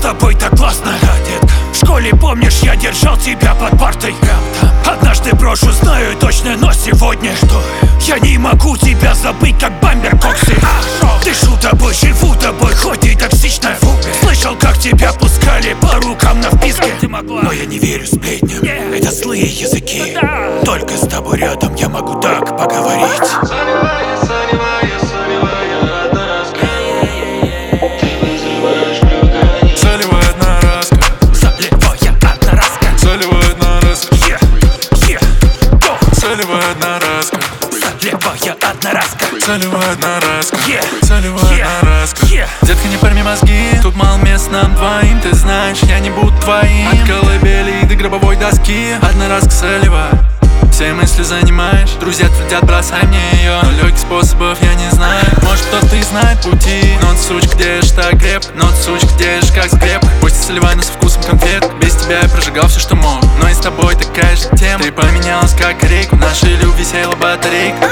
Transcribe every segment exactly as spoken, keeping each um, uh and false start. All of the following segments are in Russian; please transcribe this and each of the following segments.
тобой так классно, да, детка. В школе, помнишь, я держал тебя под партой. Однажды брошу, знаю точно, но сегодня что? Я не могу тебя забыть, как бамбер коксы. Дышу тобой, живу тобой, хоть и токсично. Слышал, как тебя пускали по рукам на вписке. Но я не верю сплетням, это злые языки. Только с тобой рядом я могу так поговорить. Солевая одноразка, Левая одноразка, солевая одноразка, yeah, солевая yeah, одноразка. yeah. Детка, не порми мозги, тут мало мест нам двоим. Ты знаешь, я не буду твоим. От колыбели до гробовой доски, одноразка солевая. Все мысли занимаешь, друзья твердят, бросай мне ее. Но легких способов я не знаю. Может, кто-то и знает пути. Но ты, сучка, держишь так крепко. Но ты, сучка, держишь как скрепка. Пусть солевая, но со вкусом конфет. Без тебя я прожигал все, что мог. Но и с тобой такая же тема. Ты поменялась как рейку, в нашей любви села батарейка.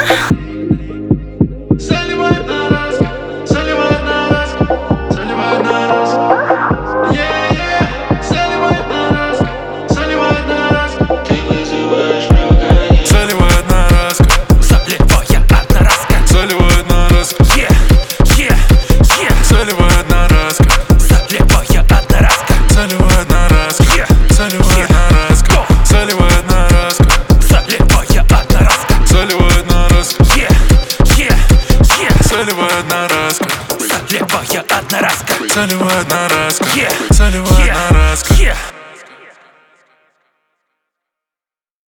Солевая одноразка, солевая одноразка, солевая одноразка. Солевая одноразка, левая одноразка, солевая одноразка, yeah, солевая yeah. одноразка.